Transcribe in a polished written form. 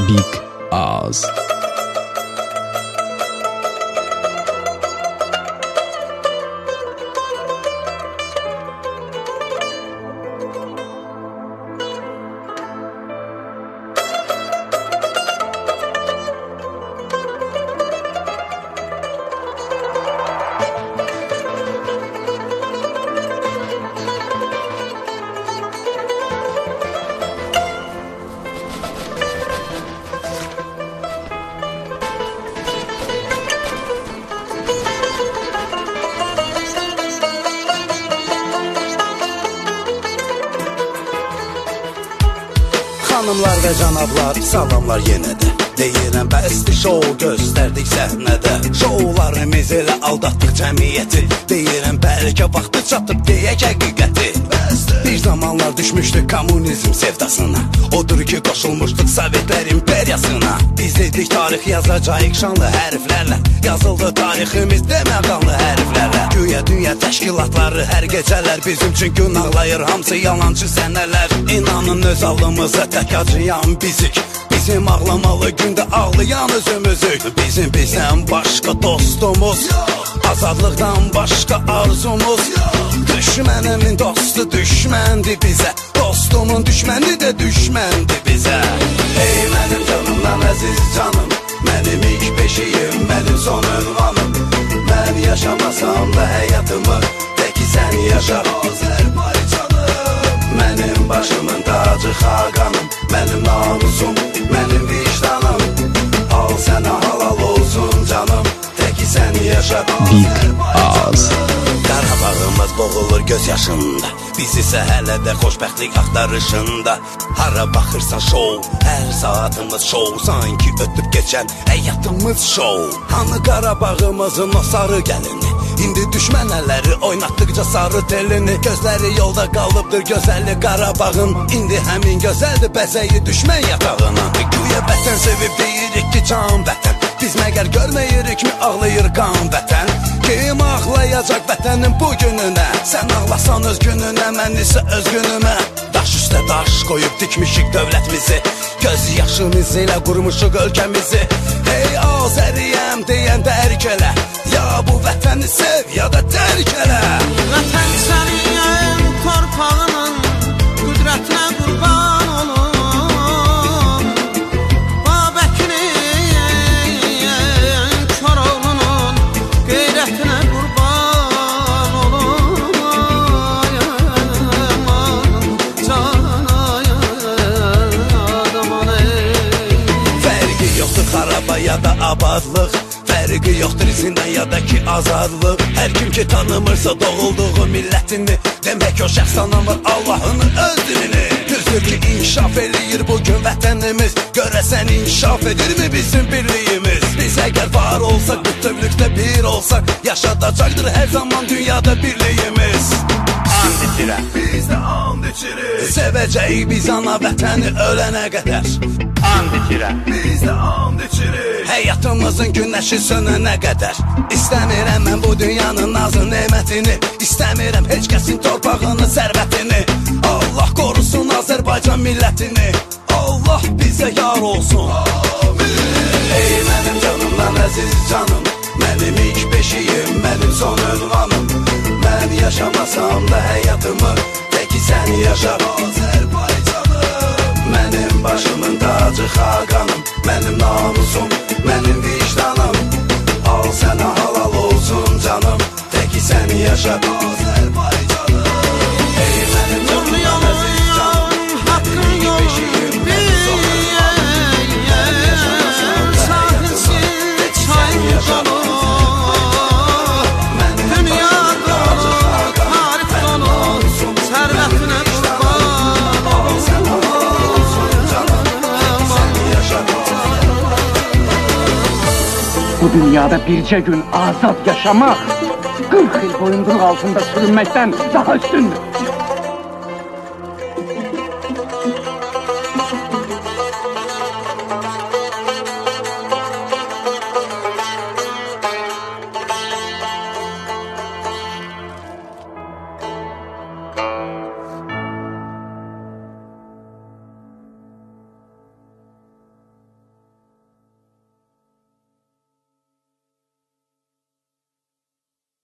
Big Oz. Xanımlar və cənablar, salamlar yenə də. Deyirəm bəsli şou göstərdik səhnədə. Şoularımız elə aldatdıq cəmiyyəti. Deyirəm bəlkə vaxtı çatıb deyək həqiqəti. Bir zamanlar düşmüşdük kommunizm sevdasına. Odur ki qoşulmuşduq Sovetlər imperiyasına. Biz dedik tarix yazacağıq şanlı hərflərlə. Yazıldı tariximiz demə qanlı hərflərlə. Güya dünya təşkilatları hər gecələr bizim üçün gün ağlayır, hamısı yalancı sənələr. İnanın öz alımıza tək acıyan bizik. Bizim ağlamalı gündə ağlayan özümüzük. Bizim bizdən başqa dostumuz azadlıqdan başqa arzumuz. Düşmənimin dostu düşməndir bizə. Dostumun düşməni də düşməndir bizə. Ey mənim canımdan əziz canım, mənim ilk beşiyim, mənim son ünvanım. Mən yaşamasam da həyatımı tək sən yaşa Azərbaycanım. Mənim başımın tacı xaqanım, mənim namusum, mənim vicdanım. Al sənə halal olsun canım, tək sən yaşa Azərbaycanım. Qarabağımız boğulur göz yaşında, biz isə hələ də xoşbəxtlik axtarışında. Hara baxırsan şou, hər saatımız şou, sanki ötüb keçən həyatımız şou. Hanı Qarabağımızın o sarı gəlini, indi düşmən əlləri oynatdıqca sarı telini. Gözləri yolda qalıbdır gözəlli Qarabağın, indi həmin gözəldir bəzəyi düşmən yatağına. Güya vətən sevib deyirik ki can vətən, biz məgər görməyirik mi ağlayır qan vətən. Kim ağlayacaq vətənin bu gününə? Sən ağlasan öz gününə, mən isə öz günümə. Daş üstə daş qoyub dikmişik dövlətimizi, göz yaşımız ilə qurmuşuq ölkəmizi. Hey Azəriyəm deyən dərk elə, ya bu vətəni sev ya da tərk elə. Vətən səniyəm torpağının qüdrətinə qurban olun. Ya da abadlıq, fərqi yoxdur izindən ya da ki azadlıq. Hər kim ki tanımırsa doğulduğu millətini, demək o şəxs tanımır Allahını öz dilini. Düzdür ki inkişaf eləyir bugün vətənimiz, görəsən inkişaf edirmi bizim birliyimiz? Biz əgər var olsaq, bütövlükdə bir olsaq, yaşadacaqdır hər zaman dünyada birliyimiz. And içirəm, biz də and içirik, sevəcəyik biz ana vətəni ölənə qədər. And içirəm, biz də and içirik, həyatımızın günəşi sönənə qədər. İstəmirəm mən bu dünyanın nazı nemətini, İstəmirəm heç kəsin torpağını, sərvətini. Allah qorusun Azərbaycan millətini, Allah bizə yar olsun. Ey mənim canımdan əziz canım, mənim ilk beşiyim, mənim son ünvanım. Mən yaşamasam da həyatımı tək sən yaşa Azərbaycanım. Mənim başımın tacı xaqanım, mənim namusum, mənim vicdanım. Al sənə halal olsun canım, tək sən yaşa Azərbaycanım. Ey mənim canımdan əziz canım, mənim ilk beşiyim, mənim son ünvanım. Mən yaşamasam da həyatımı tək sən yaşa Azərbaycanım. Bu dünyada bircə gün azad yaşamaq 40 il boyunduruq altında sürünməkdən daha üstündür.